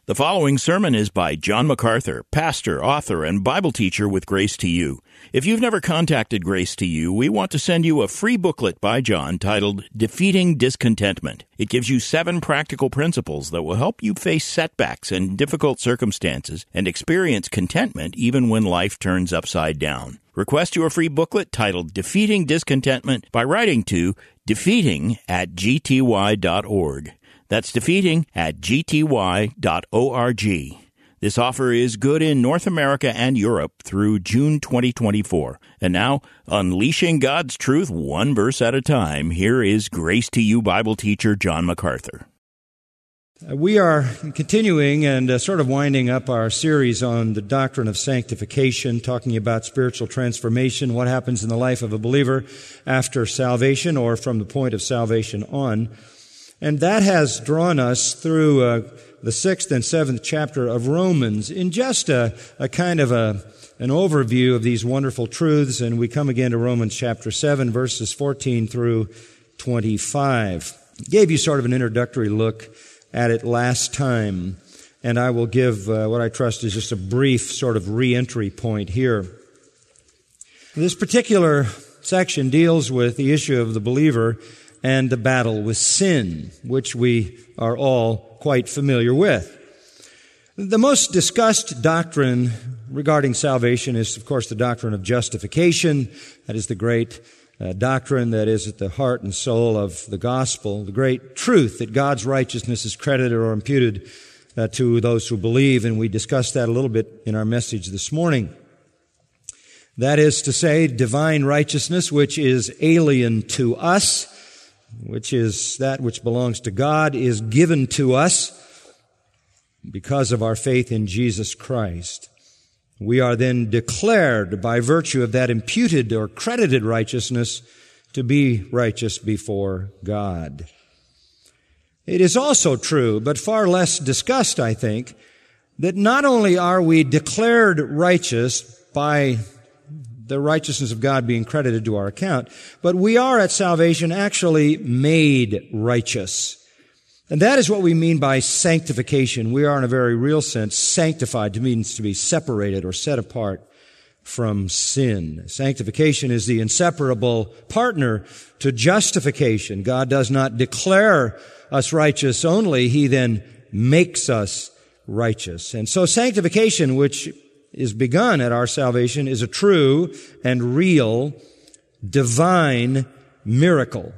The following sermon is by John MacArthur, pastor, author, and Bible teacher with Grace to You. If you've never contacted Grace to You, we want to send you a free booklet by John titled Defeating Discontentment. It gives you 7 practical principles that will help you face setbacks and difficult circumstances and experience contentment even when life turns upside down. Request your free booklet titled Defeating Discontentment by writing to defeating@gty.org. That's defeating@gty.org. This offer is good in North America and Europe through June 2024. And now, unleashing God's truth one verse at a time, here is Grace to You Bible teacher John MacArthur. We are continuing and sort of winding up our series on the doctrine of sanctification, talking about spiritual transformation, what happens in the life of a believer after salvation or from the point of salvation on. And that has drawn us through the 6th and 7th chapter of Romans in just a kind of an overview of these wonderful truths. And we come again to Romans chapter 7, verses 14 through 25. Gave you sort of an introductory look at it last time, and I will give what I trust is just a brief sort of re-entry point here. This particular section deals with the issue of the believer and the battle with sin, which we are all quite familiar with. The most discussed doctrine regarding salvation is, of course, the doctrine of justification. That is the great doctrine that is at the heart and soul of the gospel, the great truth that God's righteousness is credited or imputed to those who believe, and we discussed that a little bit in our message this morning. That is to say, divine righteousness, which is alien to us, which is that which belongs to God, is given to us because of our faith in Jesus Christ. We are then declared by virtue of that imputed or credited righteousness to be righteous before God. It is also true, but far less discussed, I think, that not only are we declared righteous by the righteousness of God being credited to our account, but we are at salvation actually made righteous. And that is what we mean by sanctification. We are in a very real sense sanctified. It means to be separated or set apart from sin. Sanctification is the inseparable partner to justification. God does not declare us righteous only. He then makes us righteous. And so sanctification, which is begun at our salvation, is a true and real divine miracle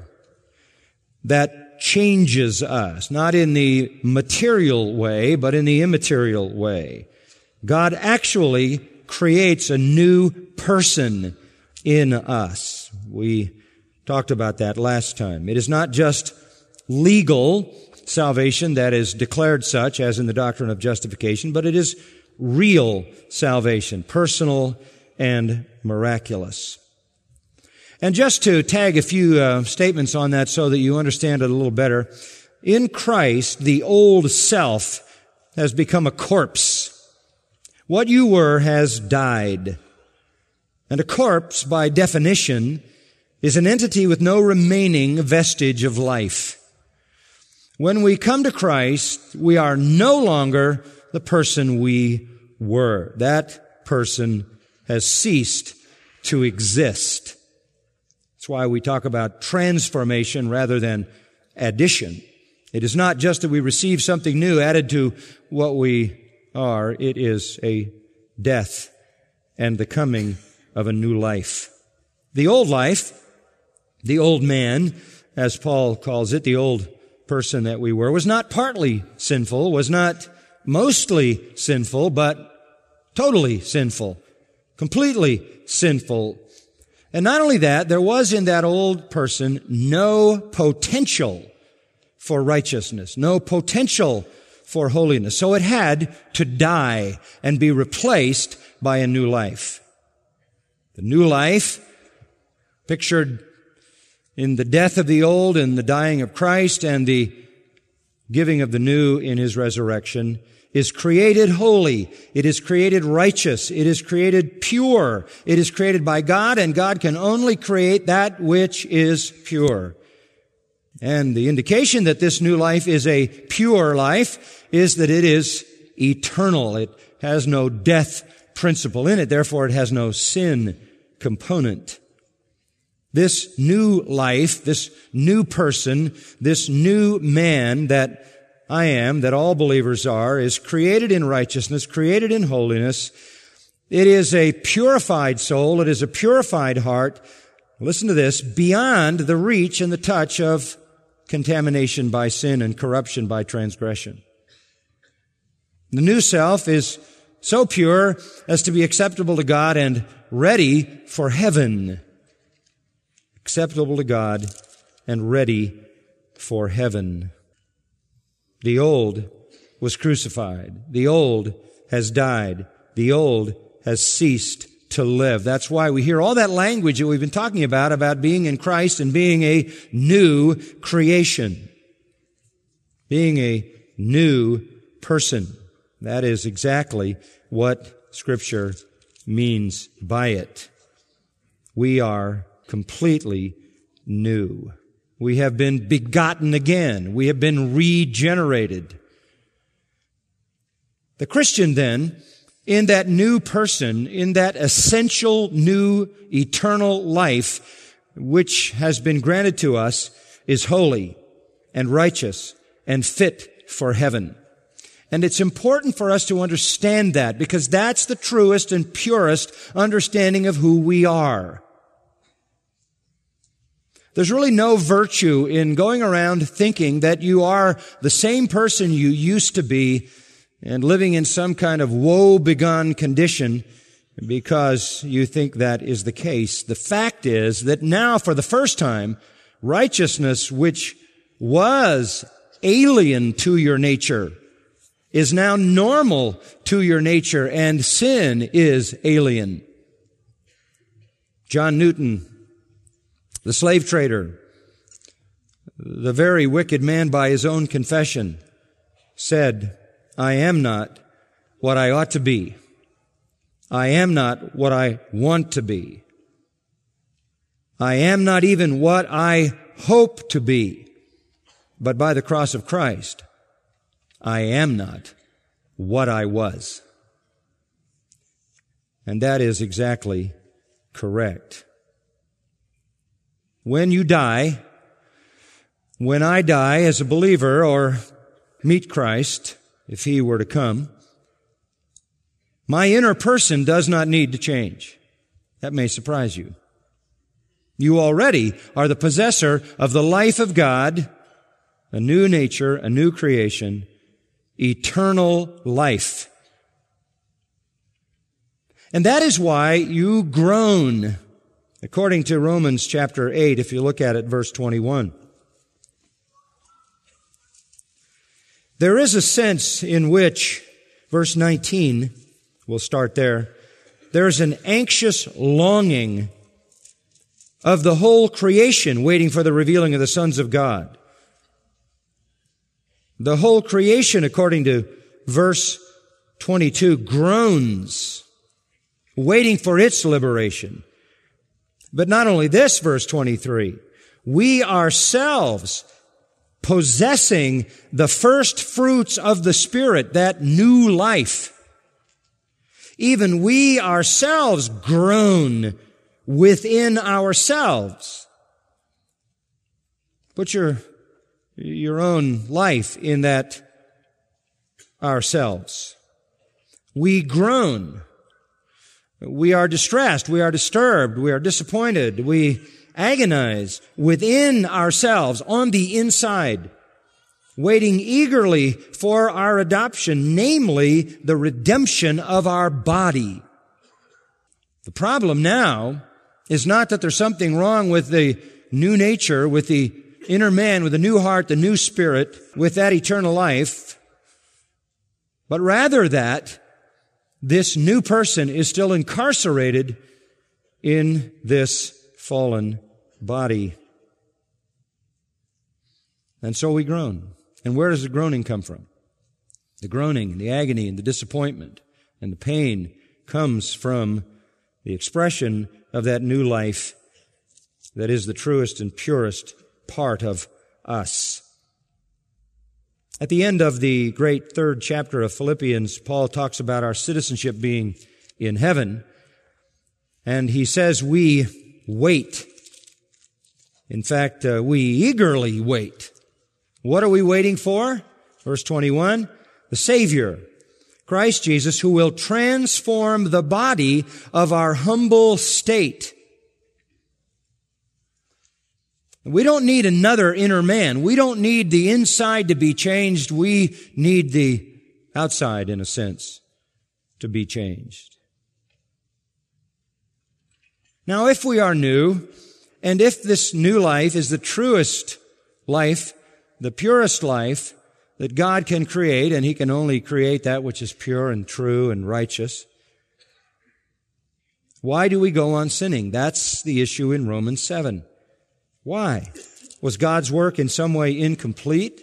that changes us, not in the material way, but in the immaterial way. God actually creates a new person in us. We talked about that last time. It is not just legal salvation that is declared such as in the doctrine of justification, but it is real salvation, personal and miraculous. And just to tag a few statements on that so that you understand it a little better, in Christ, the old self has become a corpse. What you were has died. And a corpse, by definition, is an entity with no remaining vestige of life. When we come to Christ, we are no longer the person we were. That person has ceased to exist. That's why we talk about transformation rather than addition. It is not just that we receive something new added to what we are. It is a death and the coming of a new life. The old life, the old man, as Paul calls it, the old person that we were, was not partly sinful, was not mostly sinful, but totally sinful, completely sinful. And not only that, there was in that old person no potential for righteousness, no potential for holiness. So it had to die and be replaced by a new life. The new life, pictured in the death of the old and the dying of Christ and the giving of the new in His resurrection, is created holy. It is created righteous. It is created pure. It is created by God, and God can only create that which is pure. And the indication that this new life is a pure life is that it is eternal. It has no death principle in it. Therefore, it has no sin component. This new life, this new person, this new man that I am, that all believers are, is created in righteousness, created in holiness. It is a purified soul. It is a purified heart. Listen to this, beyond the reach and the touch of contamination by sin and corruption by transgression. The new self is so pure as to be acceptable to God and ready for heaven. Acceptable to God and ready for heaven. The old was crucified. The old has died. The old has ceased to live. That's why we hear all that language that we've been talking about being in Christ and being a new creation. Being a new person. That is exactly what Scripture means by it. We are completely new. We have been begotten again. We have been regenerated. The Christian then, in that new person, in that essential new eternal life which has been granted to us, is holy and righteous and fit for heaven. And it's important for us to understand that because that's the truest and purest understanding of who we are. There's really no virtue in going around thinking that you are the same person you used to be and living in some kind of woe-begone condition because you think that is the case. The fact is that now, for the first time, righteousness, which was alien to your nature, is now normal to your nature, and sin is alien. John Newton, the slave trader, the very wicked man by his own confession, said, I am not what I ought to be. I am not what I want to be. I am not even what I hope to be. But by the cross of Christ, I am not what I was. And that is exactly correct. When you die, when I die as a believer or meet Christ, if He were to come, my inner person does not need to change. That may surprise you. You already are the possessor of the life of God, a new nature, a new creation, eternal life. And that is why you groan, according to Romans chapter 8, if you look at it, verse 21. There is a sense in which, verse 19, we'll start there, there's an anxious longing of the whole creation waiting for the revealing of the sons of God. The whole creation, according to verse 22, groans, waiting for its liberation. But not only this, verse 23, we ourselves possessing the first fruits of the Spirit, that new life, even we ourselves groan within ourselves. Put your own life in that ourselves. We groan. We are distressed. We are disturbed. We are disappointed. We agonize within ourselves, on the inside, waiting eagerly for our adoption, namely the redemption of our body. The problem now is not that there's something wrong with the new nature, with the inner man, with the new heart, the new spirit, with that eternal life, but rather that this new person is still incarcerated in this fallen body. And so we groan. And where does the groaning come from? The groaning and the agony and the disappointment and the pain comes from the expression of that new life that is the truest and purest part of us. At the end of the great third chapter of Philippians, Paul talks about our citizenship being in heaven, and he says we wait. In fact, we eagerly wait. What are we waiting for? Verse 21, the Savior, Christ Jesus, who will transform the body of our humble state. We don't need another inner man. We don't need the inside to be changed. We need the outside, in a sense, to be changed. Now, if we are new, and if this new life is the truest life, the purest life that God can create, and He can only create that which is pure and true and righteous, why do we go on sinning? That's the issue in Romans 7. Why? Was God's work in some way incomplete?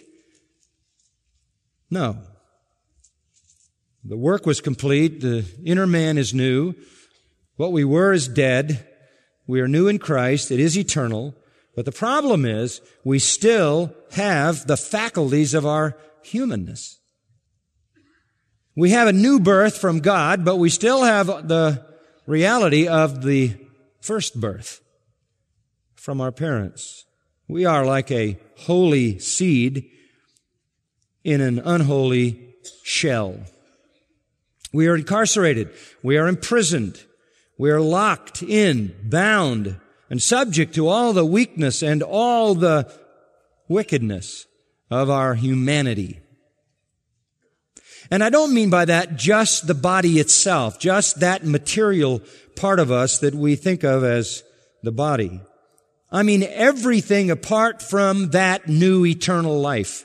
No. The work was complete. The inner man is new. What we were is dead. We are new in Christ. It is eternal. But the problem is we still have the faculties of our humanness. We have a new birth from God, but we still have the reality of the first birth from our parents. We are like a holy seed in an unholy shell. We are incarcerated. We are imprisoned. We are locked in, bound, and subject to all the weakness and all the wickedness of our humanity. And I don't mean by that just the body itself, just that material part of us that we think of as the body. I mean everything apart from that new eternal life.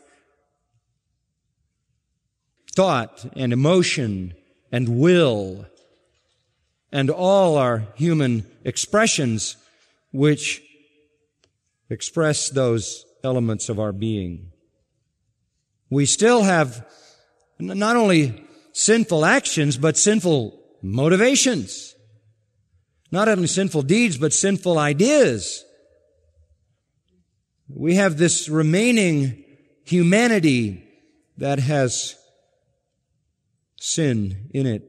Thought and emotion and will and all our human expressions which express those elements of our being. We still have not only sinful actions, but sinful motivations. Not only sinful deeds, but sinful ideas. We have this remaining humanity that has sin in it.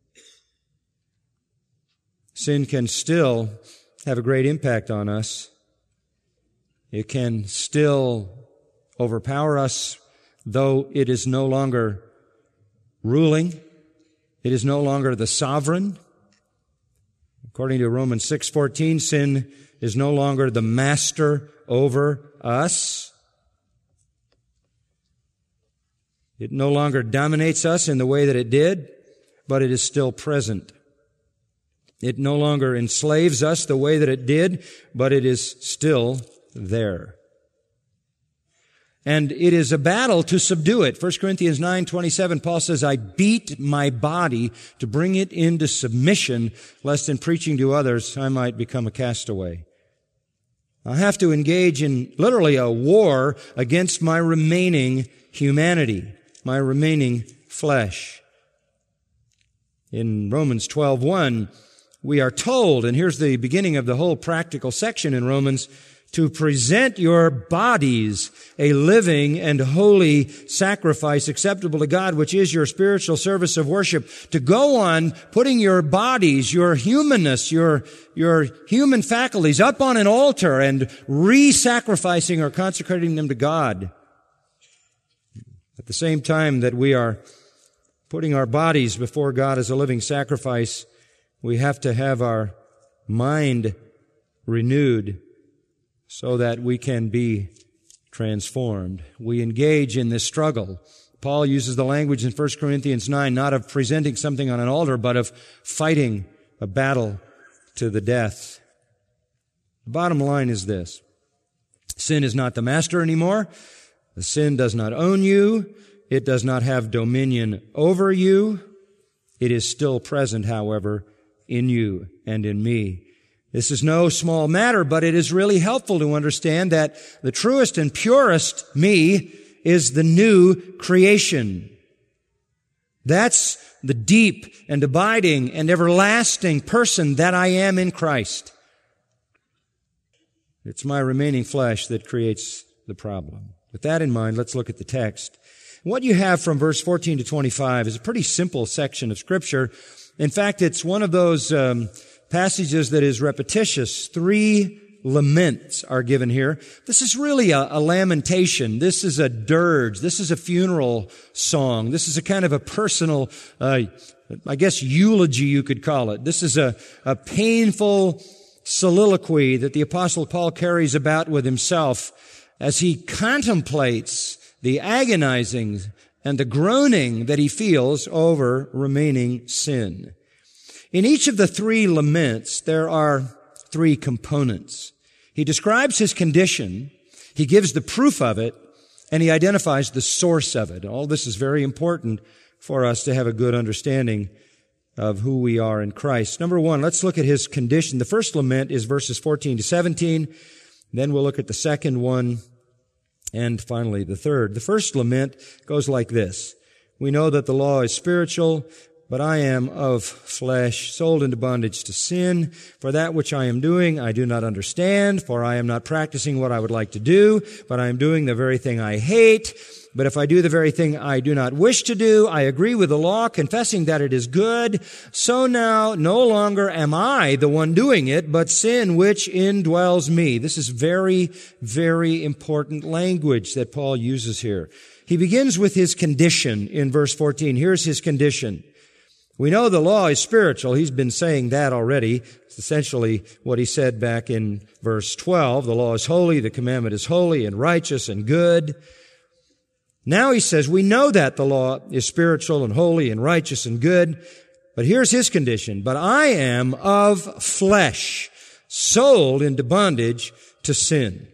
Sin can still have a great impact on us. It can still overpower us, though it is no longer ruling. It is no longer the sovereign. According to Romans 6:14, sin is no longer the master over us. It no longer dominates us in the way that it did, but it is still present. It no longer enslaves us the way that it did, but it is still there. And it is a battle to subdue it. 1 Corinthians 9:27, Paul says, I beat my body to bring it into submission, lest in preaching to others I might become a castaway. I have to engage in literally a war against my remaining humanity, my remaining flesh. In Romans 12:1, we are told, and here's the beginning of the whole practical section in Romans, to present your bodies a living and holy sacrifice acceptable to God, which is your spiritual service of worship. To go on putting your bodies, your humanness, your human faculties up on an altar and re-sacrificing or consecrating them to God. At the same time that we are putting our bodies before God as a living sacrifice, we have to have our mind renewed so that we can be transformed. We engage in this struggle. Paul uses the language in 1 Corinthians 9, not of presenting something on an altar, but of fighting a battle to the death. The bottom line is this. Sin is not the master anymore. The sin does not own you. It does not have dominion over you. It is still present, however, in you and in me. This is no small matter, but it is really helpful to understand that the truest and purest me is the new creation. That's the deep and abiding and everlasting person that I am in Christ. It's my remaining flesh that creates the problem. With that in mind, let's look at the text. What you have from verse 14 to 25 is a pretty simple section of Scripture. In fact, it's one of those passages that is repetitious. 3 laments are given here. This is really a lamentation. This is a dirge. This is a funeral song. This is a kind of a personal, eulogy you could call it. This is a painful soliloquy that the Apostle Paul carries about with himself as he contemplates the agonizing and the groaning that he feels over remaining sin. In each of the 3 laments, there are 3 components. He describes his condition, he gives the proof of it, and he identifies the source of it. All this is very important for us to have a good understanding of who we are in Christ. Number 1, let's look at his condition. The first lament is verses 14 to 17. Then we'll look at the second one, and finally the third. The first lament goes like this. We know that the law is spiritual, but I am of flesh, sold into bondage to sin. For that which I am doing, I do not understand, for I am not practicing what I would like to do, but I am doing the very thing I hate. But if I do the very thing I do not wish to do, I agree with the law, confessing that it is good. So now no longer am I the one doing it, but sin which indwells me. This is very, very important language that Paul uses here. He begins with his condition in verse 14. Here's his condition. We know the law is spiritual. He's been saying that already. It's essentially what he said back in verse 12. The law is holy, the commandment is holy and righteous and good. Now he says, we know that the law is spiritual and holy and righteous and good. But here's his condition. But I am of flesh, sold into bondage to sin.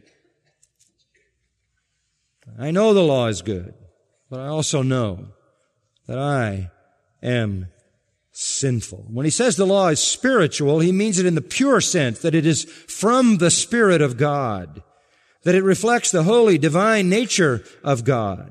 I know the law is good, but I also know that I am sinful. When he says the law is spiritual, he means it in the pure sense, that it is from the Spirit of God, that it reflects the holy, divine nature of God.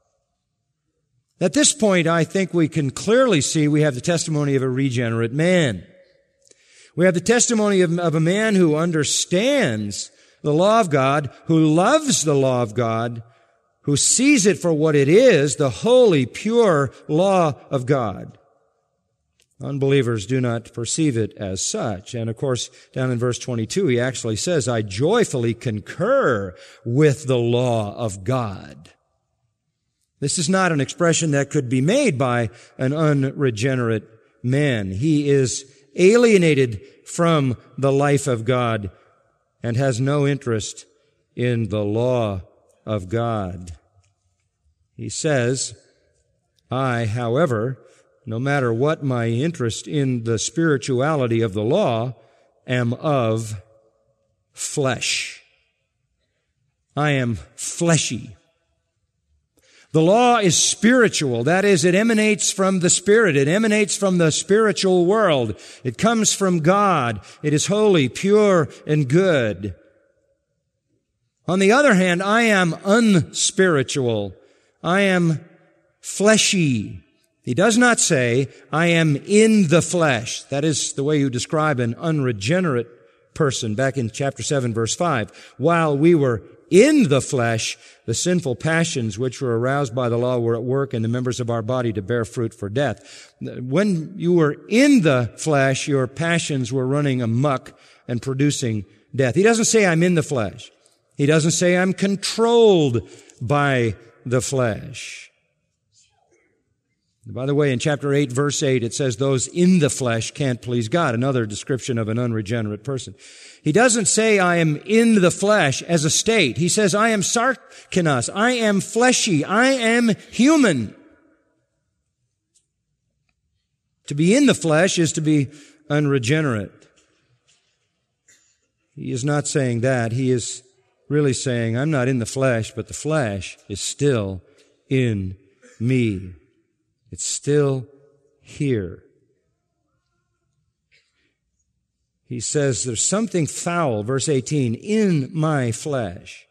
At this point, I think we can clearly see we have the testimony of a regenerate man. We have the testimony of a man who understands the law of God, who loves the law of God, who sees it for what it is, the holy, pure law of God. Unbelievers do not perceive it as such. And of course, down in verse 22, he actually says, I joyfully concur with the law of God. This is not an expression that could be made by an unregenerate man. He is alienated from the life of God and has no interest in the law of God. He says, I, however, no matter what my interest in the spirituality of the law, am of flesh. I am fleshy. The law is spiritual. That is, it emanates from the Spirit. It emanates from the spiritual world. It comes from God. It is holy, pure, and good. On the other hand, I am unspiritual. I am fleshy. He does not say, I am in the flesh. That is the way you describe an unregenerate person back in chapter 7, verse 5. While we were in the flesh, the sinful passions which were aroused by the law were at work in the members of our body to bear fruit for death. When you were in the flesh, your passions were running amok and producing death. He doesn't say, I'm in the flesh. He doesn't say, I'm controlled by the flesh. By the way, in chapter 8, verse 8, it says those in the flesh can't please God, another description of an unregenerate person. He doesn't say, I am in the flesh as a state. He says, I am sarkinos. I am fleshy. I am human. To be in the flesh is to be unregenerate. He is not saying that. He is really saying, I'm not in the flesh, but the flesh is still in me. It's still here. He says there's something foul, verse 18, in my flesh.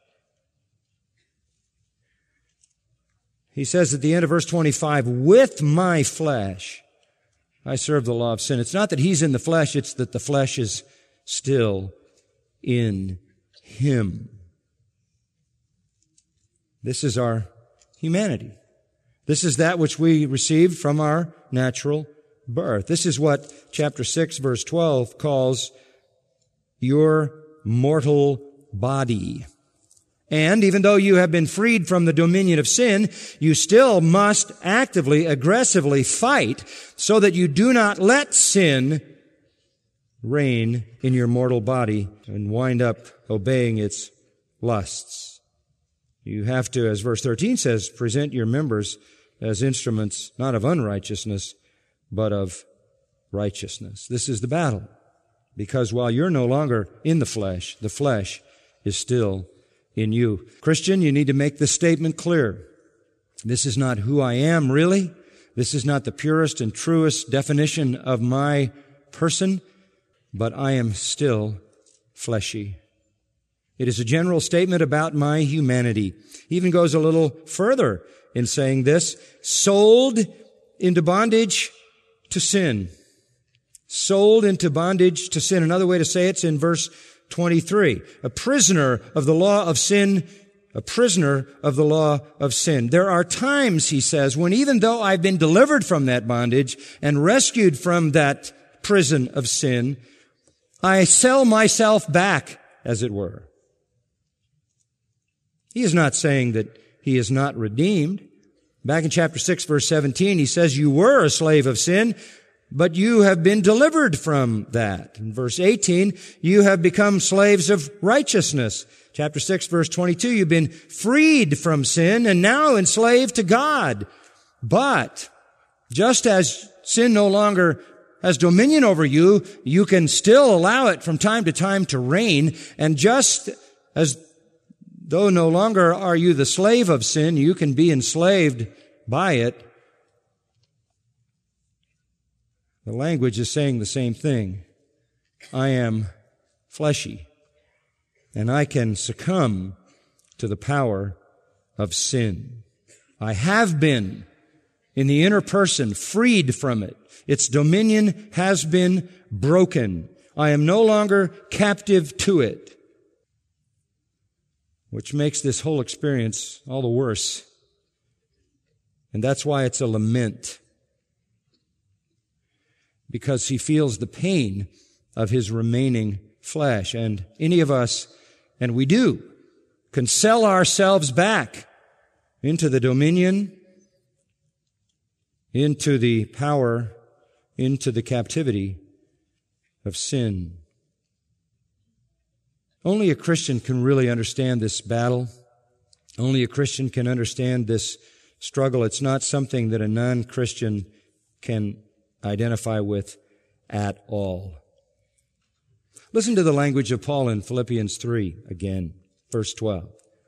He says at the end of verse 25, with my flesh, I serve the law of sin. It's not that he's in the flesh, it's that the flesh is still in him. This is our humanity. This is that which we received from our natural birth. This is what chapter 6, verse 12 calls your mortal body. And even though you have been freed from the dominion of sin, you still must actively, aggressively fight so that you do not let sin reign in your mortal body and wind up obeying its lusts. You have to, as verse 13 says, present your members as instruments not of unrighteousness, but of righteousness. This is the battle. Because while you're no longer in the flesh is still in you. Christian, you need to make this statement clear. This is not who I am, really. This is not the purest and truest definition of my person, but I am still fleshy. It is a general statement about my humanity. He even goes a little further in saying this, sold into bondage to sin. Sold into bondage to sin. Another way to say it's in verse 23. A prisoner of the law of sin, a prisoner of the law of sin. There are times, he says, when even though I've been delivered from that bondage and rescued from that prison of sin, I sell myself back, as it were. He is not saying that he is not redeemed. Back in chapter 6, verse 17, he says, you were a slave of sin, but you have been delivered from that. In verse 18, you have become slaves of righteousness. Chapter 6, verse 22, you've been freed from sin and now enslaved to God. But just as sin no longer has dominion over you, you can still allow it from time to time to reign. And just as though no longer are you the slave of sin, you can be enslaved by it. The language is saying the same thing. I am fleshy, and I can succumb to the power of sin. I have been, in the inner person, freed from it. Its dominion has been broken. I am no longer captive to it, which makes this whole experience all the worse. And that's why it's a lament. Because he feels the pain of his remaining flesh. And any of us, and we do, can sell ourselves back into the dominion, into the power, into the captivity of sin. Only a Christian can really understand this battle. Only a Christian can understand this struggle. It's not something that a non-Christian can identify with at all. Listen to the language of Paul in Philippians 3 again, verse 12.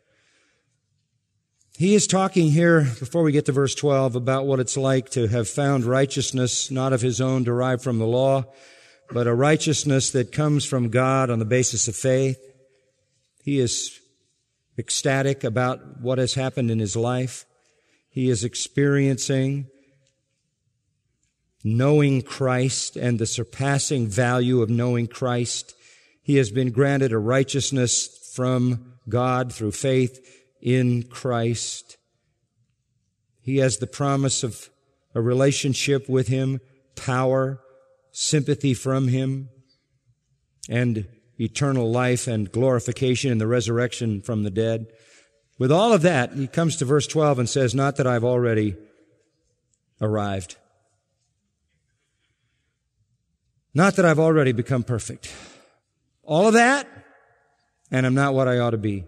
He is talking here, before we get to verse 12, about what it's like to have found righteousness not of his own derived from the law, but a righteousness that comes from God on the basis of faith. He is ecstatic about what has happened in his life. He is experiencing knowing Christ and the surpassing value of knowing Christ. He has been granted a righteousness from God through faith in Christ. He has the promise of a relationship with him, power, sympathy from him, and eternal life and glorification and the resurrection from the dead. With all of that, he comes to verse 12 and says, not that I've already arrived. Not that I've already become perfect. All of that, and I'm not what I ought to be.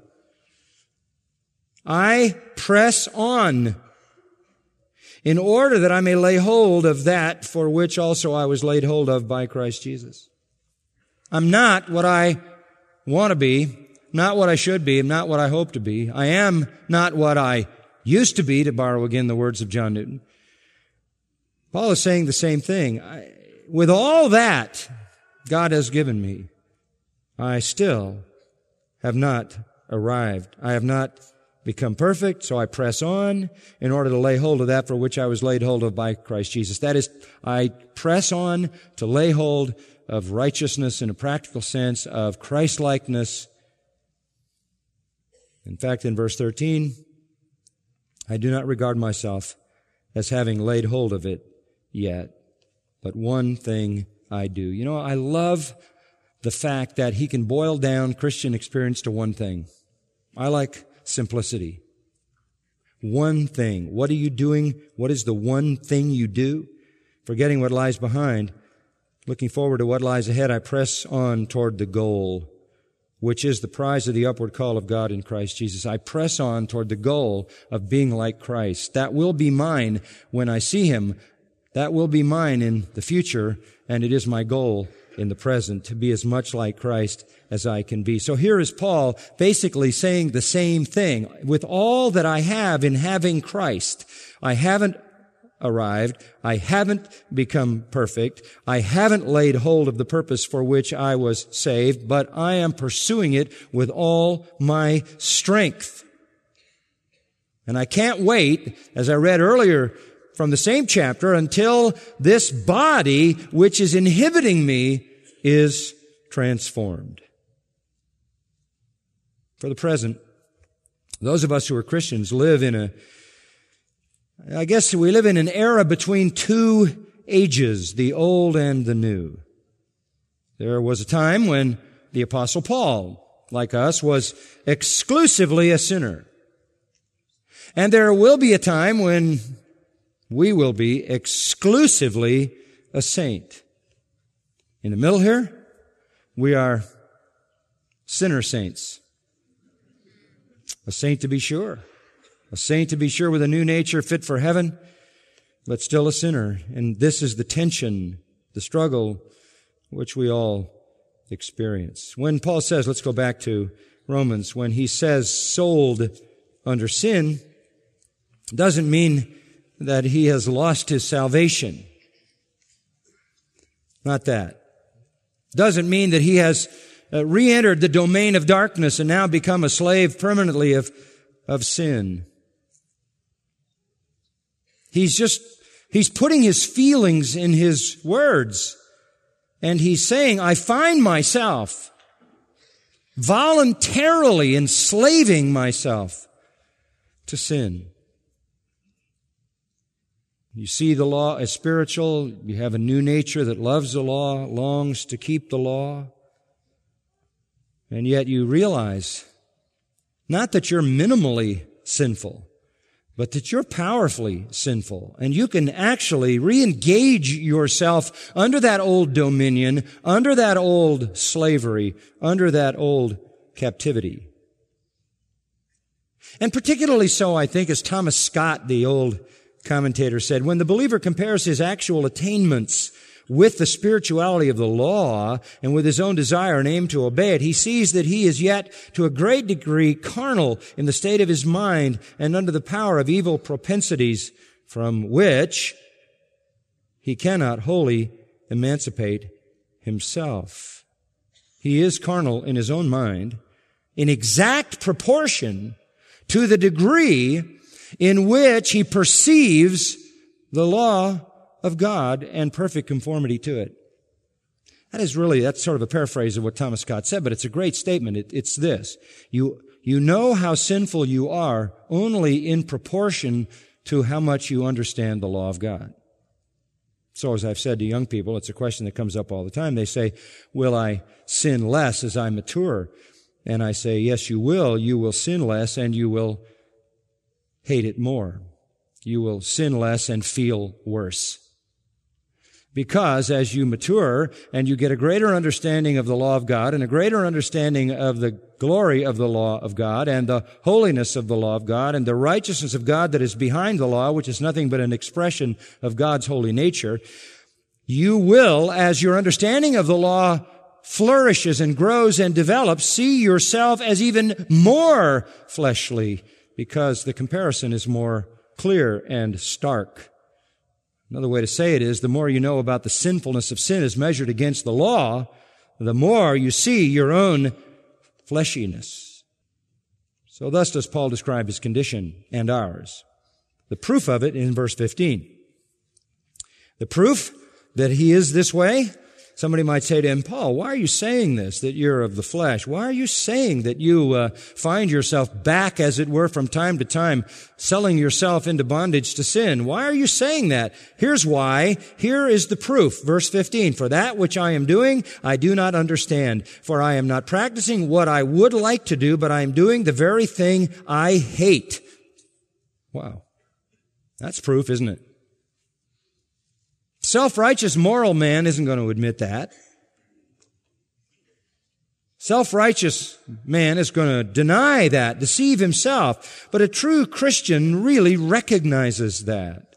I press on in order that I may lay hold of that for which also I was laid hold of by Christ Jesus. I'm not what I want to be, not what I should be, not what I hope to be. I am not what I used to be, to borrow again the words of John Newton. Paul is saying the same thing. With all that God has given me, I still have not arrived. I have not become perfect, so I press on in order to lay hold of that for which I was laid hold of by Christ Jesus. That is, I press on to lay hold of righteousness in a practical sense, of Christ-likeness. In fact, in verse 13, I do not regard myself as having laid hold of it yet. But one thing I do. You know, I love the fact that he can boil down Christian experience to one thing. I like simplicity. One thing. What are you doing? What is the one thing you do? Forgetting what lies behind, looking forward to what lies ahead, I press on toward the goal, which is the prize of the upward call of God in Christ Jesus. I press on toward the goal of being like Christ. That will be mine when I see Him. That will be mine in the future, and it is my goal in the present to be as much like Christ as I can be. So here is Paul basically saying the same thing. With all that I have in having Christ, I haven't arrived. I haven't become perfect. I haven't laid hold of the purpose for which I was saved, but I am pursuing it with all my strength. And I can't wait, as I read earlier from the same chapter, until this body which is inhibiting me is transformed. For the present, those of us who are Christians live in we live in an era between two ages, the old and the new. There was a time when the Apostle Paul, like us, was exclusively a sinner. And there will be a time when we will be exclusively a saint. In the middle here, we are sinner saints. A saint to be sure. A saint to be sure with a new nature fit for heaven, but still a sinner. And this is the tension, the struggle which we all experience. When Paul says, let's go back to Romans, when he says sold under sin, doesn't mean that he has lost his salvation. Not that. Doesn't mean that he has re-entered the domain of darkness and now become a slave permanently of sin. He's putting his feelings in his words. And he's saying, I find myself voluntarily enslaving myself to sin. You see the law as spiritual. You have a new nature that loves the law, longs to keep the law. And yet you realize not that you're minimally sinful, but that you're powerfully sinful. And you can actually re-engage yourself under that old dominion, under that old slavery, under that old captivity. And particularly so, I think, as Thomas Scott, the old commentator, said, when the believer compares his actual attainments with the spirituality of the law and with his own desire and aim to obey it, he sees that he is yet to a great degree carnal in the state of his mind and under the power of evil propensities from which he cannot wholly emancipate himself. He is carnal in his own mind in exact proportion to the degree in which he perceives the law of God and perfect conformity to it. That's sort of a paraphrase of what Thomas Scott said, but it's a great statement. It's this. You know how sinful you are only in proportion to how much you understand the law of God. So as I've said to young people, it's a question that comes up all the time. They say, will I sin less as I mature? And I say, yes, you will. You will sin less and you will hate it more. You will sin less and feel worse. Because as you mature and you get a greater understanding of the law of God and a greater understanding of the glory of the law of God and the holiness of the law of God and the righteousness of God that is behind the law, which is nothing but an expression of God's holy nature, you will, as your understanding of the law flourishes and grows and develops, see yourself as even more fleshly because the comparison is more clear and stark. Another way to say it is, the more you know about the sinfulness of sin as measured against the law, the more you see your own fleshiness. So thus does Paul describe his condition and ours. The proof of it in verse 15. The proof that he is this way Somebody might say to him, Paul, why are you saying this, that you're of the flesh? Why are you saying that you find yourself back, as it were, from time to time, selling yourself into bondage to sin? Why are you saying that? Here's why. Here is the proof. Verse 15, for that which I am doing, I do not understand. For I am not practicing what I would like to do, but I am doing the very thing I hate. Wow. That's proof, isn't it? Self-righteous moral man isn't going to admit that. Self-righteous man is going to deny that, deceive himself. But a true Christian really recognizes that.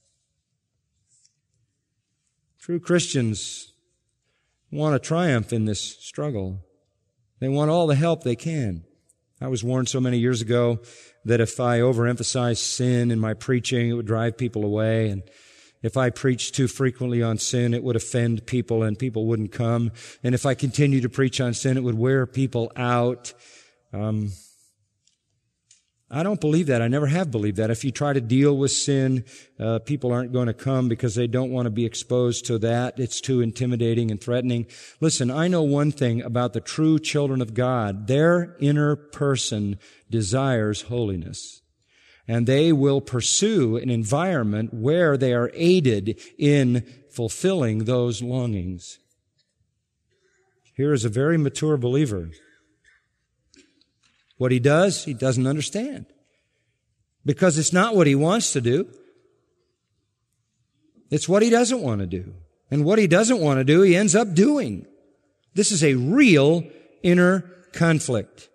True Christians want to triumph in this struggle. They want all the help they can. I was warned so many years ago that if I overemphasized sin in my preaching, it would drive people away, and if I preached too frequently on sin, it would offend people and people wouldn't come. And if I continued to preach on sin, it would wear people out. I don't believe that. I never have believed that. If you try to deal with sin, people aren't going to come because they don't want to be exposed to that. It's too intimidating and threatening. Listen, I know one thing about the true children of God. Their inner person desires holiness. And they will pursue an environment where they are aided in fulfilling those longings. Here is a very mature believer. What he does, he doesn't understand. Because it's not what he wants to do. It's what he doesn't want to do. And what he doesn't want to do, he ends up doing. This is a real inner conflict.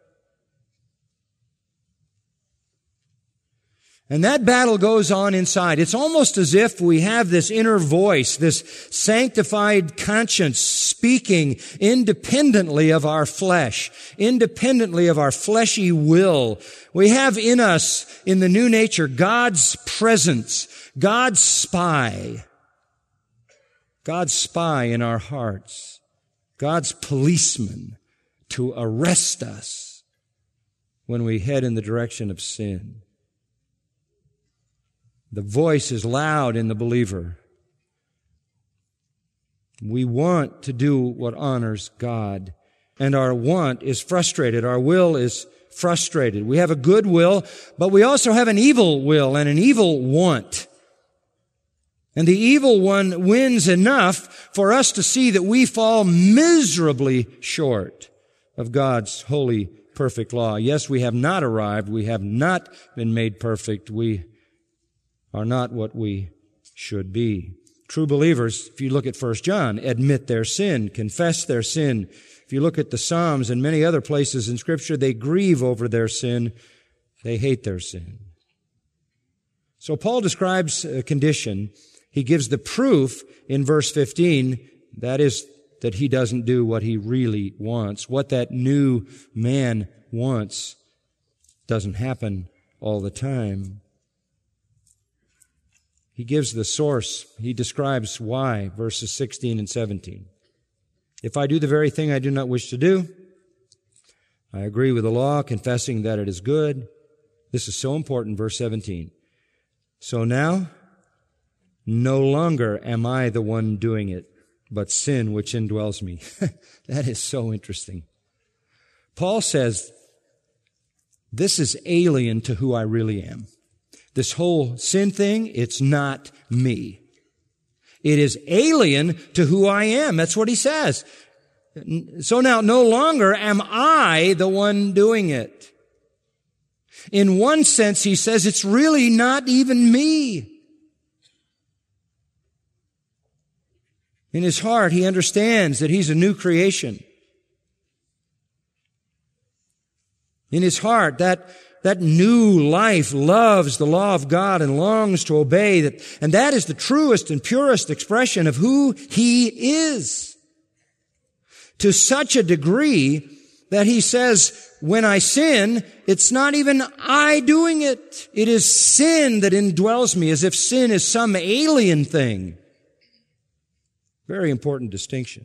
And that battle goes on inside. It's almost as if we have this inner voice, this sanctified conscience speaking independently of our flesh, independently of our fleshy will. We have in us, in the new nature, God's presence, God's spy in our hearts, God's policeman to arrest us when we head in the direction of sin. The voice is loud in the believer. We want to do what honors God, and our want is frustrated. Our will is frustrated. We have a good will, but we also have an evil will and an evil want. And the evil one wins enough for us to see that we fall miserably short of God's holy, perfect law. Yes, we have not arrived. We have not been made perfect. We are not what we should be. True believers, if you look at 1 John, admit their sin, confess their sin. If you look at the Psalms and many other places in Scripture, they grieve over their sin. They hate their sin. So Paul describes a condition. He gives the proof in verse 15, that is, that he doesn't do what he really wants. What that new man wants doesn't happen all the time. He gives the source. He describes why, verses 16 and 17. If I do the very thing I do not wish to do, I agree with the law, confessing that it is good. This is so important, verse 17. So now, no longer am I the one doing it, but sin which indwells me. That is so interesting. Paul says, this is alien to who I really am. This whole sin thing, it's not me. It is alien to who I am. That's what he says. So now, no longer am I the one doing it. In one sense, he says, it's really not even me. In his heart, he understands that he's a new creation. In his heart, that new life loves the law of God and longs to obey that. And that is the truest and purest expression of who he is. To such a degree that he says, when I sin, it's not even I doing it. It is sin that indwells me, as if sin is some alien thing. Very important distinction.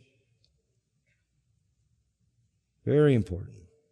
Very important.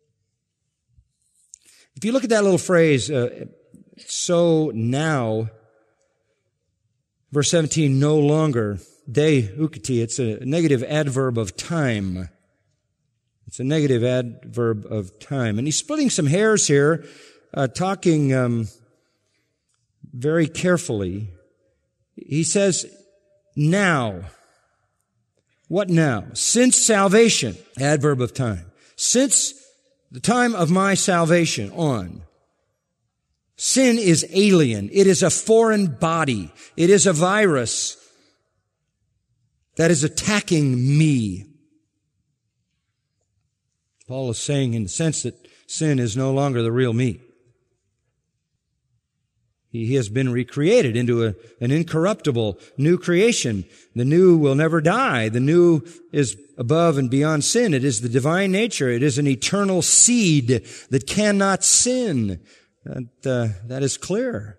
If you look at that little phrase, so now, Verse 17, no longer. De ukati, it's a negative adverb of time. It's a negative adverb of time. And he's splitting some hairs here, talking very carefully. He says, now. What now? Since salvation, adverb of time. Since the time of my salvation on. Sin is alien. It is a foreign body. It is a virus that is attacking me. Paul is saying in the sense that sin is no longer the real me. He has been recreated into an incorruptible new creation. The new will never die. The new is above and beyond sin. It is the divine nature. It is an eternal seed that cannot sin. That is clear.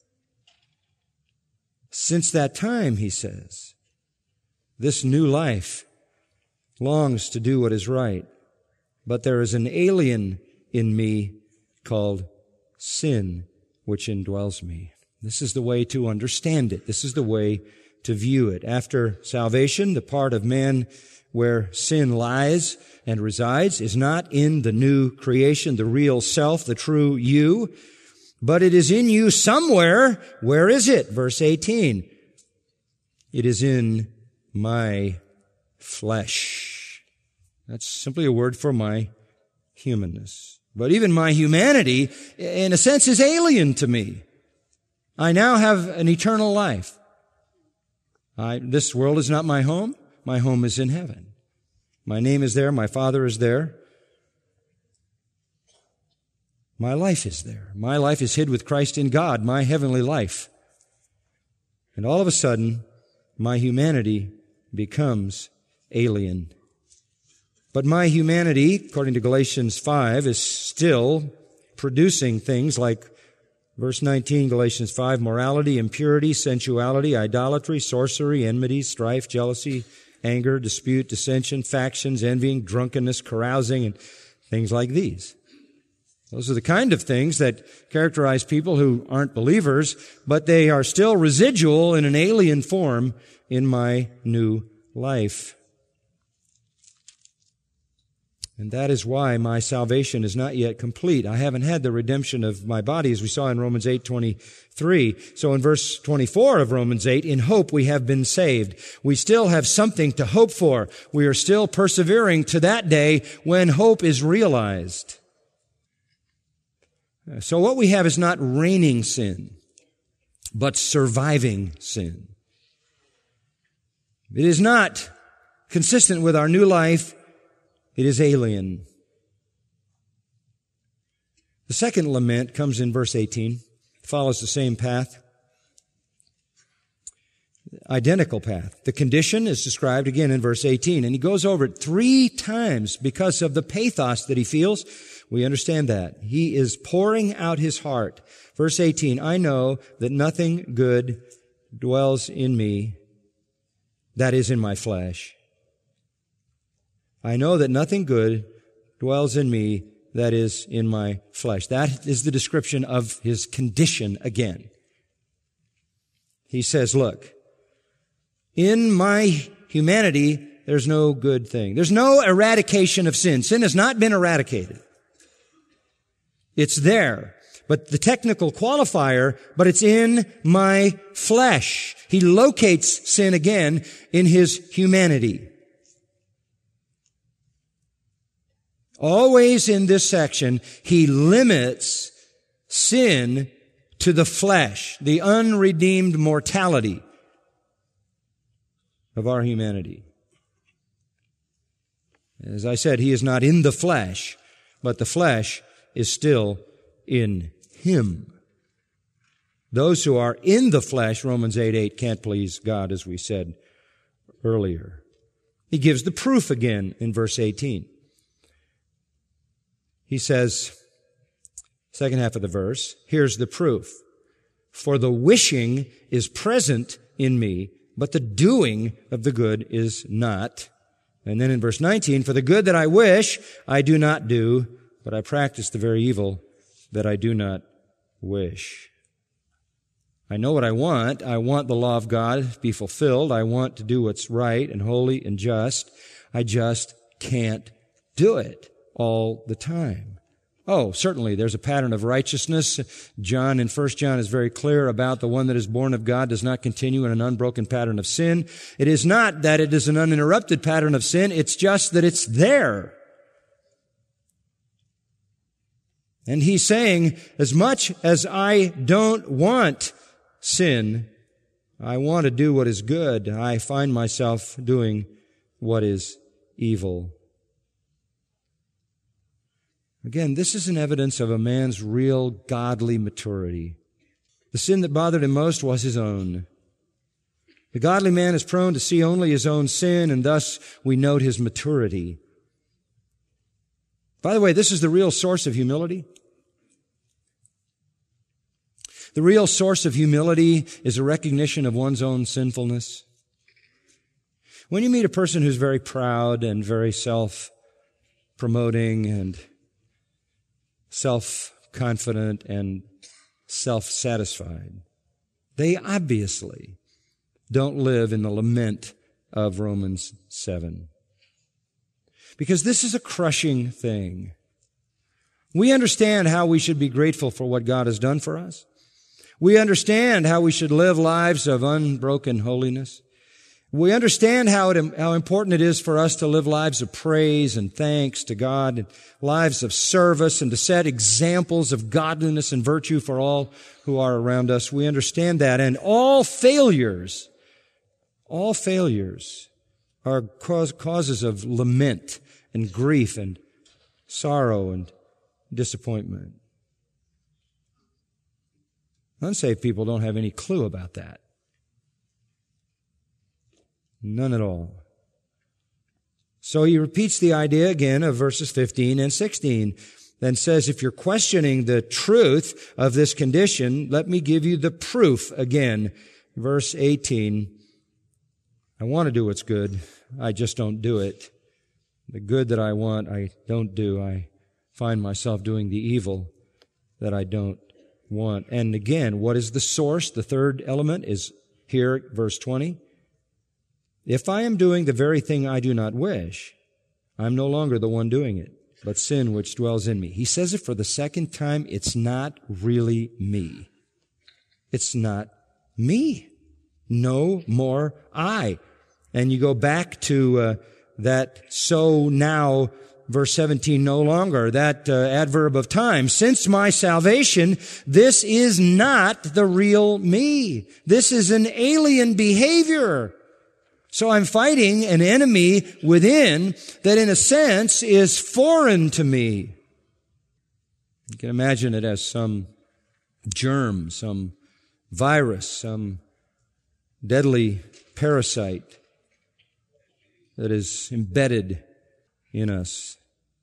Since that time, he says, this new life longs to do what is right. But there is an alien in me called sin, which indwells me. This is the way to understand it. This is the way to view it. After salvation, the part of man where sin lies and resides is not in the new creation, the real self, the true you, but it is in you somewhere. Where is it? Verse 18. It is in my flesh. That's simply a word for my humanness. But even my humanity, in a sense, is alien to me. I now have an eternal life. This world is not my home. My home is in heaven. My name is there. My Father is there. My life is there. My life is hid with Christ in God, my heavenly life. And all of a sudden, my humanity becomes alien. But my humanity, according to Galatians 5, is still producing things like verse 19, Galatians 5, morality, impurity, sensuality, idolatry, sorcery, enmity, strife, jealousy, anger, dispute, dissension, factions, envying, drunkenness, carousing, and things like these. Those are the kind of things that characterize people who aren't believers, but they are still residual in an alien form in my new life. And that is why my salvation is not yet complete. I haven't had the redemption of my body, as we saw in Romans 8:23. So in verse 24 of Romans 8, in hope we have been saved. We still have something to hope for. We are still persevering to that day when hope is realized. So what we have is not reigning sin, but surviving sin. It is not consistent with our new life. It is alien. The second lament comes in verse 18. It follows the same path. Identical path. The condition is described again in verse 18, and he goes over it 3 times because of the pathos that he feels. We understand that. He is pouring out his heart. Verse 18, I know that nothing good dwells in me, that is in my flesh. I know that nothing good dwells in me, that is in my flesh. That is the description of his condition again. He says, look, in my humanity, there's no good thing. There's no eradication of sin. Sin has not been eradicated. It's there. But the technical qualifier, but it's in my flesh. He locates sin again in his humanity. Always in this section, he limits sin to the flesh, the unredeemed mortality of our humanity. As I said, he is not in the flesh, but the flesh is still in him. Those who are in the flesh, Romans 8:8, can't please God, as we said earlier. He gives the proof again in verse 18. He says, second half of the verse, here's the proof. For the wishing is present in me, but the doing of the good is not. And then in verse 19, for the good that I wish, I do not do, but I practice the very evil that I do not wish. I know what I want. I want the law of God to be fulfilled. I want to do what's right and holy and just. I just can't do it all the time. Oh, certainly there's a pattern of righteousness. John in 1 John is very clear about the one that is born of God does not continue in an unbroken pattern of sin. It is not that it is an uninterrupted pattern of sin. It's just that it's there. And he's saying, as much as I don't want sin, I want to do what is good. I find myself doing what is evil. Again, this is an evidence of a man's real godly maturity. The sin that bothered him most was his own. The godly man is prone to see only his own sin, and thus we note his maturity. By the way, this is the real source of humility. The real source of humility is a recognition of one's own sinfulness. When you meet a person who's very proud and very self-promoting and self-confident and self-satisfied, they obviously don't live in the lament of Romans 7. Because this is a crushing thing. We understand how we should be grateful for what God has done for us. We understand how we should live lives of unbroken holiness. We understand how important it is for us to live lives of praise and thanks to God, and lives of service, and to set examples of godliness and virtue for all who are around us. We understand that. And all failures are causes of lament and grief and sorrow and disappointment. Unsaved people don't have any clue about that. None at all. So he repeats the idea again of verses 15 and 16, then says, if you're questioning the truth of this condition, let me give you the proof again. Verse 18, I want to do what's good, I just don't do it. The good that I want, I don't do. I find myself doing the evil that I don't want. And again, what is the source? The third element is here, verse 20. If I am doing the very thing I do not wish, I'm no longer the one doing it, but sin which dwells in me. He says it for the second time. It's not really me. It's not me. No more I. And you go back to that so now, verse 17, no longer, that adverb of time. Since my salvation, this is not the real me. This is an alien behavior. So I'm fighting an enemy within that in a sense is foreign to me. You can imagine it as some germ, some virus, some deadly parasite that is embedded in us.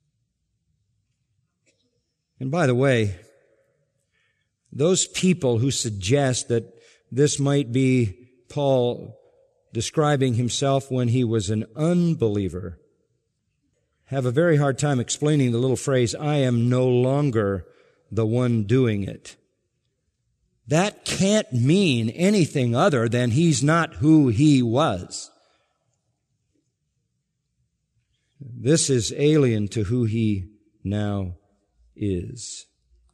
And by the way, those people who suggest that this might be Paul describing himself when he was an unbeliever have a very hard time explaining the little phrase, I am no longer the one doing it. That can't mean anything other than he's not who he was. This is alien to who he now is.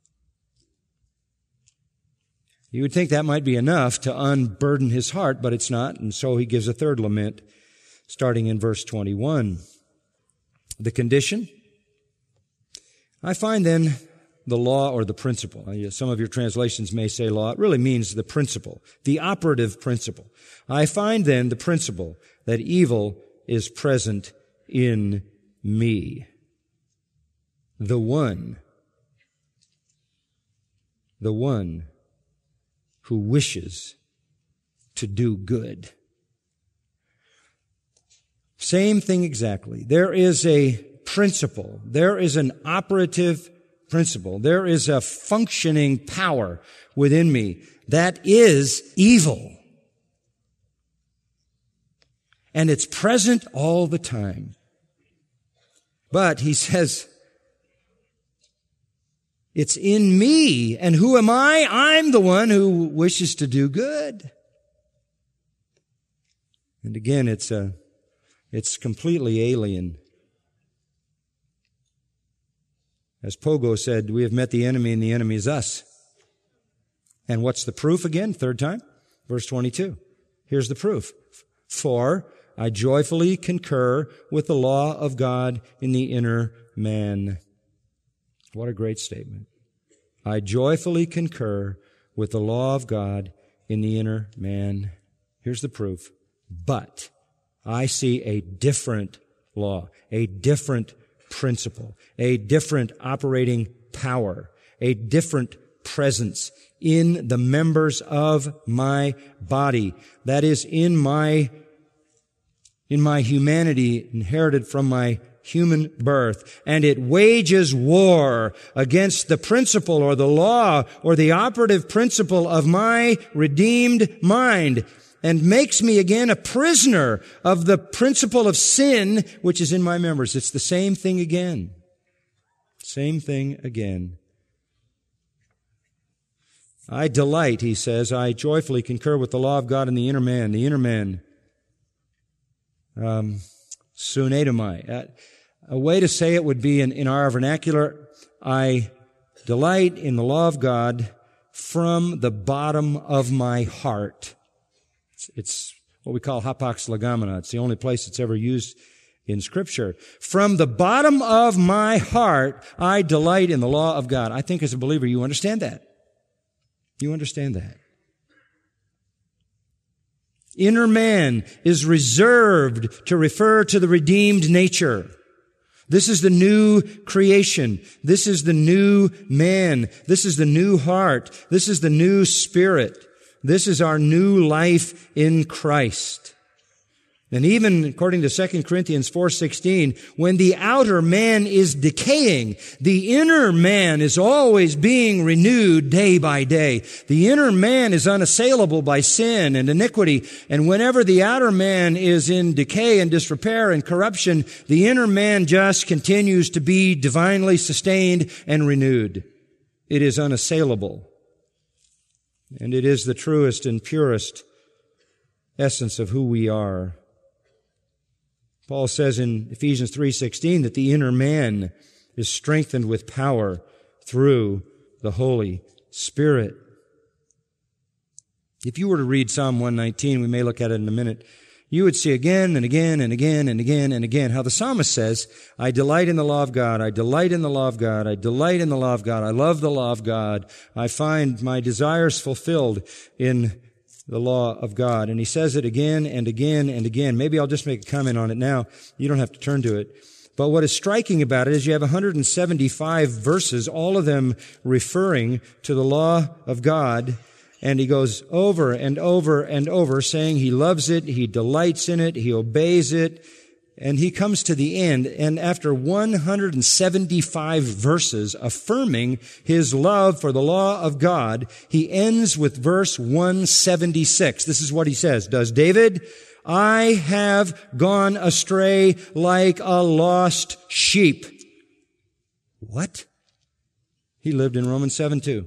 You would think that might be enough to unburden his heart, but it's not, and so he gives a third lament, starting in verse 21. The condition? I find then the law or the principle. Some of your translations may say law. It really means the principle, the operative principle. I find then the principle that evil is present in me. The one who wishes to do good. Same thing exactly. There is a principle. There is an operative principle. There is a functioning power within me that is evil. And it's present all the time. But he says, It's in me. And who am I? I'm the one who wishes to do good. And again, it's completely alien. As Pogo said, we have met the enemy and the enemy is us. And what's the proof again? Third time? Verse 22. Here's the proof. For I joyfully concur with the law of God in the inner man. What a great statement. I joyfully concur with the law of God in the inner man. Here's the proof. But I see a different law, a different principle, a different operating power, a different presence in the members of my body. That is, in my humanity inherited from my human birth. And it wages war against the principle or the law or the operative principle of my redeemed mind, and makes me again a prisoner of the principle of sin which is in my members. It's the same thing again. Same thing again. I delight, he says, I joyfully concur with the law of God in the inner man. The inner man, sunedomai. A way to say it would be in our vernacular, I delight in the law of God from the bottom of my heart. It's what we call hapax legomena. It's the only place it's ever used in Scripture. From the bottom of my heart, I delight in the law of God. I think as a believer, you understand that. You understand that. Inner man is reserved to refer to the redeemed nature. This is the new creation. This is the new man. This is the new heart. This is the new spirit. This is our new life in Christ. And even according to 2 Corinthians 4:16, when the outer man is decaying, the inner man is always being renewed day by day. The inner man is unassailable by sin and iniquity. And whenever the outer man is in decay and disrepair and corruption, the inner man just continues to be divinely sustained and renewed. It is unassailable. And it is the truest and purest essence of who we are. Paul says in Ephesians 3:16 that the inner man is strengthened with power through the Holy Spirit. If you were to read Psalm 119, we may look at it in a minute, you would see again and again and again and again and again how the psalmist says, I delight in the law of God, I delight in the law of God, I delight in the law of God, I love the law of God, I find my desires fulfilled in the law of God. And he says it again and again and again. Maybe I'll just make a comment on it now. You don't have to turn to it. But what is striking about it is you have 175 verses, all of them referring to the law of God. And he goes over and over and over saying he loves it, he delights in it, he obeys it. And he comes to the end, and after 175 verses affirming his love for the law of God, he ends with verse 176. This is what he says. Does David? I have gone astray like a lost sheep. What? He lived in Romans 7:2.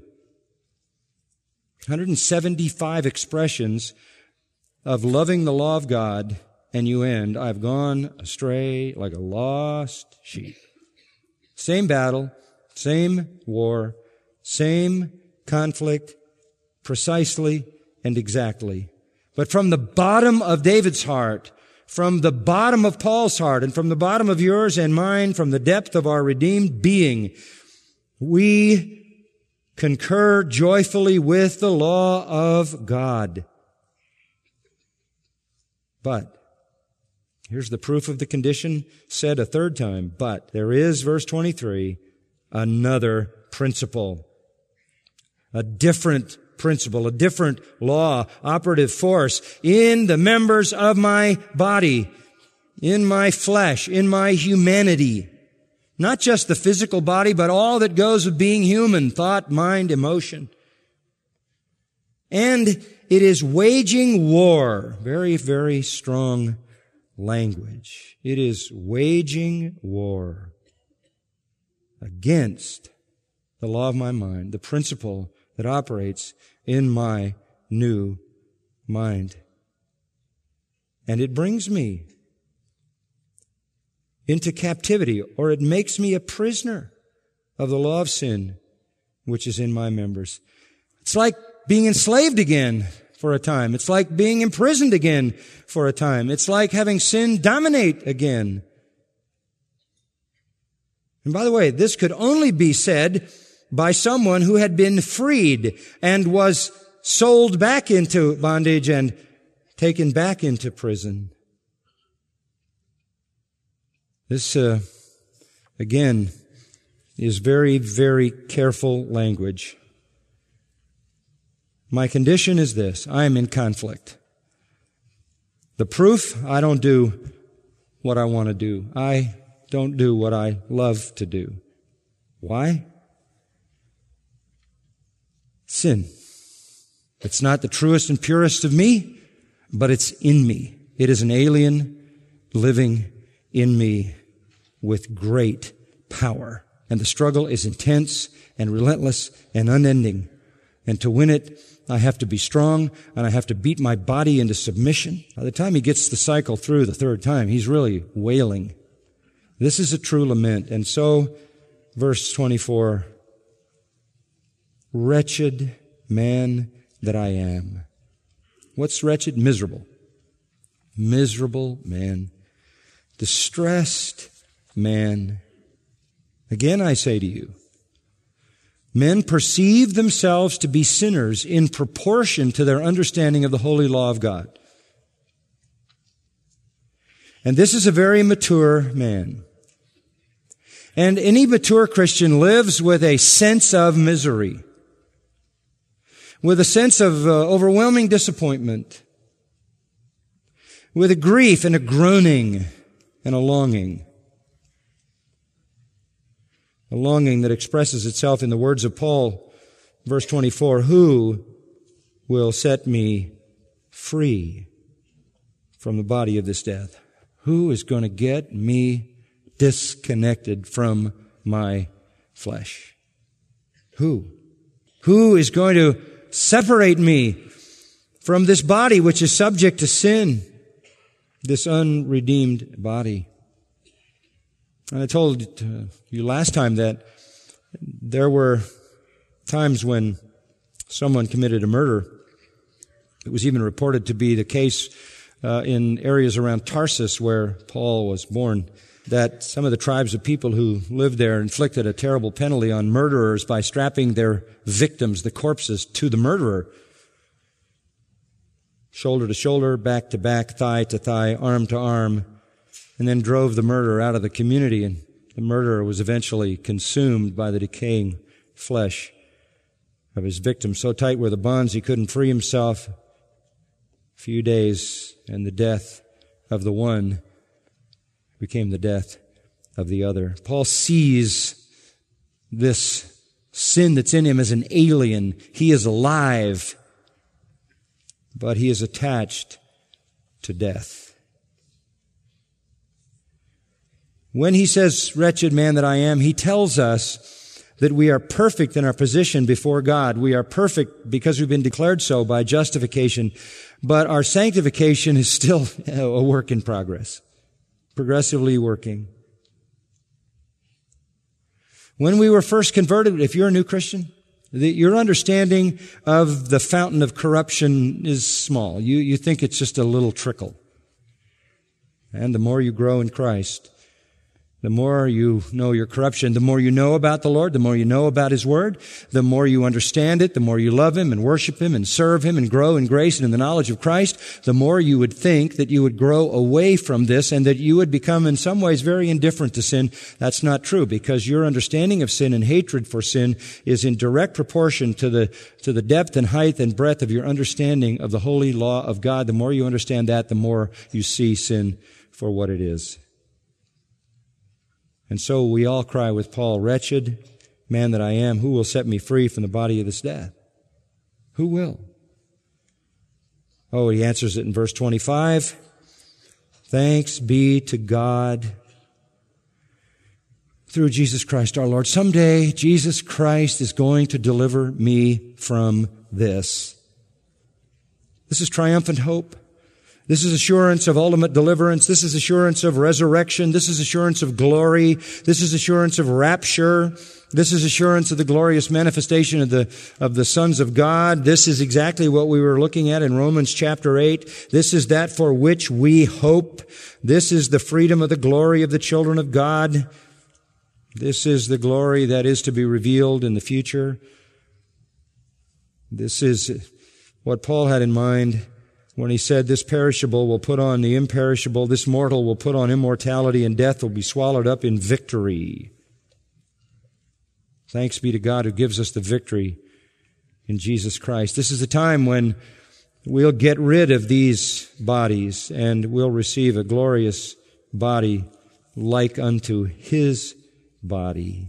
175 expressions of loving the law of God. And you end, I've gone astray like a lost sheep. Same battle, same war, same conflict, precisely and exactly. But from the bottom of David's heart, from the bottom of Paul's heart, and from the bottom of yours and mine, from the depth of our redeemed being, we concur joyfully with the law of God. But here's the proof of the condition said a third time. But there is, verse 23, another principle. A different principle, a different law, operative force in the members of my body, in my flesh, in my humanity. Not just the physical body, but all that goes with being human, thought, mind, emotion. And it is waging war. Very, very strong language. It is waging war against the law of my mind, the principle that operates in my new mind. And it brings me into captivity, or it makes me a prisoner of the law of sin, which is in my members. It's like being enslaved again for a time. It's like being imprisoned again for a time. It's like having sin dominate again. And by the way, this could only be said by someone who had been freed and was sold back into bondage and taken back into prison. This, again, is very, very careful language. My condition is this: I am in conflict. The proof: I don't do what I want to do. I don't do what I love to do. Why? Sin. It's not the truest and purest of me, but it's in me. It is an alien living in me with great power. And the struggle is intense and relentless and unending. And to win it, I have to be strong, and I have to beat my body into submission. By the time he gets the cycle through the third time, he's really wailing. This is a true lament. And so, verse 24, wretched man that I am. What's wretched? Miserable. Miserable man. Distressed man. Again, I say to you, men perceive themselves to be sinners in proportion to their understanding of the holy law of God. And this is a very mature man. And any mature Christian lives with a sense of misery, with a sense of overwhelming disappointment, with a grief and a groaning and a longing that expresses itself in the words of Paul, verse 24, who will set me free from the body of this death? Who is going to get me disconnected from my flesh? Who? Who is going to separate me from this body which is subject to sin, this unredeemed body? And I told you last time that there were times when someone committed a murder. It was even reported to be the case in areas around Tarsus where Paul was born, that some of the tribes of people who lived there inflicted a terrible penalty on murderers by strapping their victims, the corpses, to the murderer. Shoulder to shoulder, back to back, thigh to thigh, arm to arm, and then drove the murderer out of the community, and the murderer was eventually consumed by the decaying flesh of his victim. So tight were the bonds he couldn't free himself. A few days, and the death of the one became the death of the other. Paul sees this sin that's in him as an alien. He is alive, but he is attached to death. When he says, wretched man that I am, he tells us that we are perfect in our position before God. We are perfect because we've been declared so by justification, but our sanctification is still a work in progress, progressively working. When we were first converted, if you're a new Christian, your understanding of the fountain of corruption is small. You think it's just a little trickle. And the more you grow in Christ, the more you know your corruption, the more you know about the Lord, the more you know about His Word, the more you understand it, the more you love Him and worship Him and serve Him and grow in grace and in the knowledge of Christ, the more you would think that you would grow away from this and that you would become in some ways very indifferent to sin. That's not true, because your understanding of sin and hatred for sin is in direct proportion to the depth and height and breadth of your understanding of the holy law of God. The more you understand that, the more you see sin for what it is. And so we all cry with Paul, wretched man that I am, who will set me free from the body of this death? Who will? Oh, he answers it in verse 25. Thanks be to God through Jesus Christ our Lord. Someday, Jesus Christ is going to deliver me from this. This is triumphant hope. This is assurance of ultimate deliverance. This is assurance of resurrection. This is assurance of glory. This is assurance of rapture. This is assurance of the glorious manifestation of the sons of God. This is exactly what we were looking at in Romans chapter 8. This is that for which we hope. This is the freedom of the glory of the children of God. This is the glory that is to be revealed in the future. This is what Paul had in mind when he said, this perishable will put on the imperishable, this mortal will put on immortality, and death will be swallowed up in victory. Thanks be to God who gives us the victory in Jesus Christ. This is the time when we'll get rid of these bodies and we'll receive a glorious body like unto His body.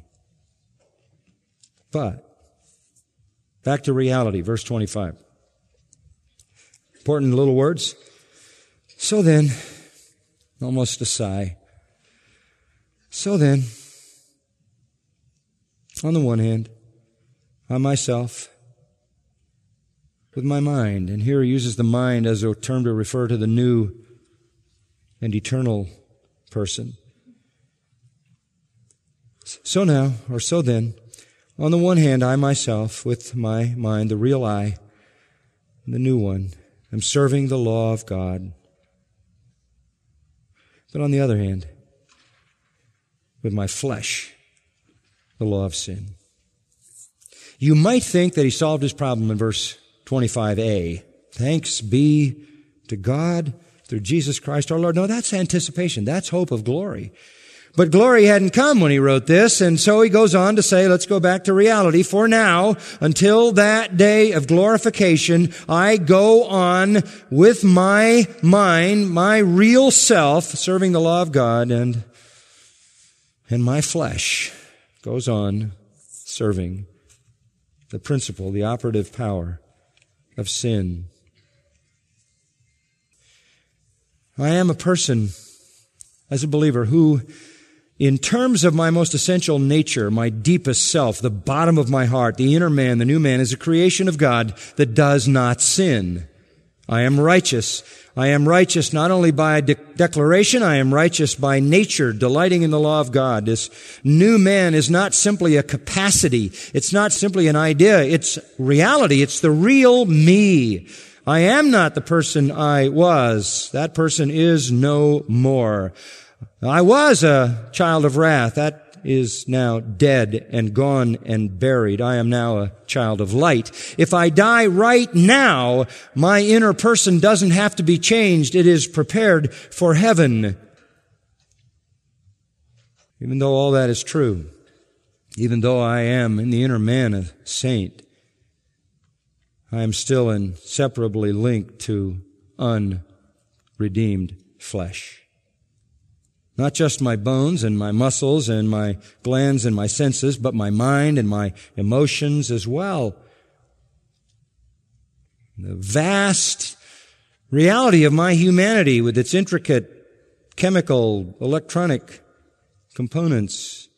But, back to reality, verse 25. Important little words. So then, almost a sigh. So then, on the one hand, I myself, with my mind, and here he uses the mind as a term to refer to the new and eternal person. So now, or so then, on the one hand, I myself, with my mind, the real I, the new one, am serving the law of God. But on the other hand, with my flesh, the law of sin. You might think that he solved his problem in verse 25a. Thanks be to God through Jesus Christ our Lord. No, that's anticipation. That's hope of glory. But glory hadn't come when he wrote this, and so he goes on to say, let's go back to reality. For now, until that day of glorification, I go on with my mind, my real self, serving the law of God, and my flesh goes on serving the principle, the operative power of sin. I am a person, as a believer, who, in terms of my most essential nature, my deepest self, the bottom of my heart, the inner man, the new man, is a creation of God that does not sin. I am righteous. I am righteous not only by declaration, I am righteous by nature, delighting in the law of God. This new man is not simply a capacity. It's not simply an idea. It's reality. It's the real me. I am not the person I was. That person is no more. I was a child of wrath. That is now dead and gone and buried. I am now a child of light. If I die right now, my inner person doesn't have to be changed. It is prepared for heaven. Even though all that is true, even though I am in the inner man a saint, I am still inseparably linked to unredeemed flesh. Not just my bones and my muscles and my glands and my senses, but my mind and my emotions as well. The vast reality of my humanity with its intricate chemical, electronic components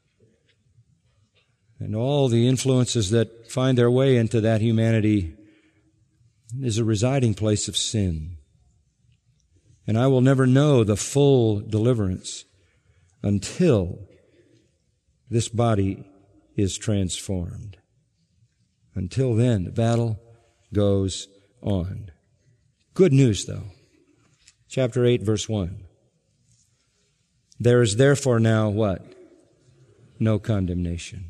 and all the influences that find their way into that humanity is a residing place of sin. And I will never know the full deliverance until this body is transformed. Until then, the battle goes on. Good news, though. Chapter 8, verse 1. There is therefore now what? No condemnation.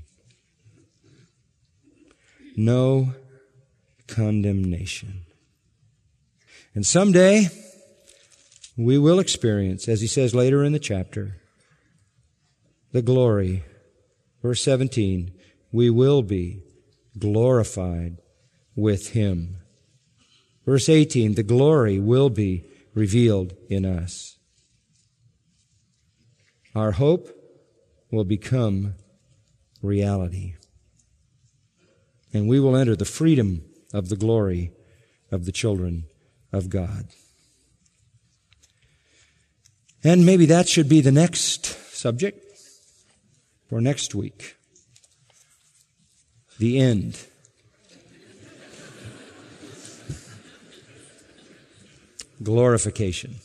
No condemnation. And someday, we will experience, as he says later in the chapter, the glory. Verse 17, we will be glorified with him. Verse 18, the glory will be revealed in us. Our hope will become reality. And we will enter the freedom of the glory of the children of God. And maybe that should be the next subject. for next week. The end. Glorification.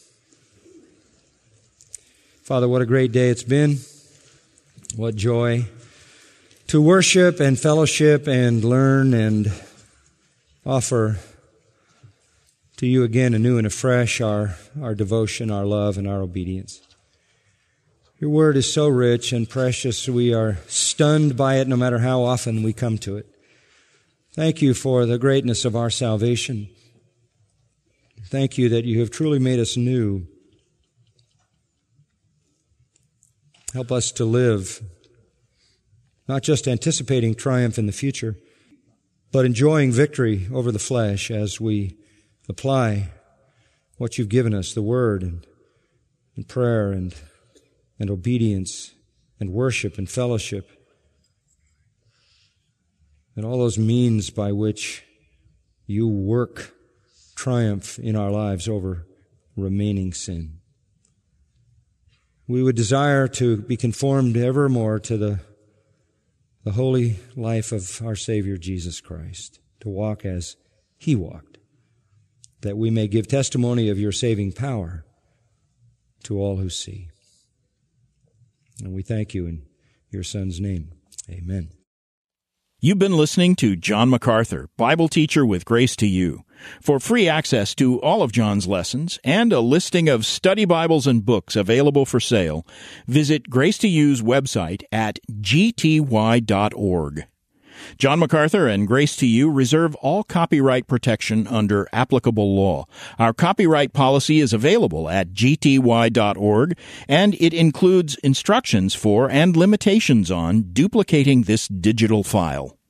Father, what a great day it's been. What joy to worship and fellowship and learn and offer to you again anew and afresh our devotion, our love, and our obedience. Your word is so rich and precious, we are stunned by it no matter how often we come to it. Thank you for the greatness of our salvation. Thank you that you have truly made us new. Help us to live, not just anticipating triumph in the future, but enjoying victory over the flesh as we apply what you've given us, the Word and prayer and obedience and worship and fellowship and all those means by which you work triumph in our lives over remaining sin. We would desire to be conformed ever more to the holy life of our Savior Jesus Christ, to walk as He walked, that we may give testimony of your saving power to all who see. And we thank you in your Son's name. Amen. You've been listening to John MacArthur, Bible teacher with Grace to You. For free access to all of John's lessons and a listing of study Bibles and books available for sale, visit Grace to You's website at gty.org. John MacArthur and Grace to You reserve all copyright protection under applicable law. Our copyright policy is available at gty.org, and it includes instructions for and limitations on duplicating this digital file.